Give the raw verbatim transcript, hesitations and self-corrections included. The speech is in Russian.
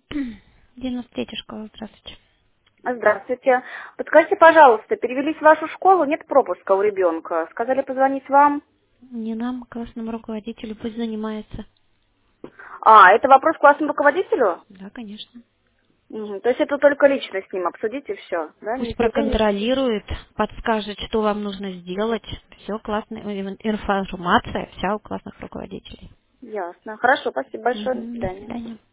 девяносто третья школа, здравствуйте. Здравствуйте. Подскажите, пожалуйста, перевелись в вашу школу, нет пропуска у ребенка. Сказали позвонить вам. Не нам, классному руководителю, пусть занимается. А, это вопрос к классному руководителю? Да, конечно. Мгм. То есть это только лично с ним обсудить и все, да? Пусть Никакие не... проконтролирует, подскажет, что вам нужно сделать. Все классная информация, вся у классных руководителей. Ясно. Хорошо, спасибо большое. До Мгм, до свидания. свидания.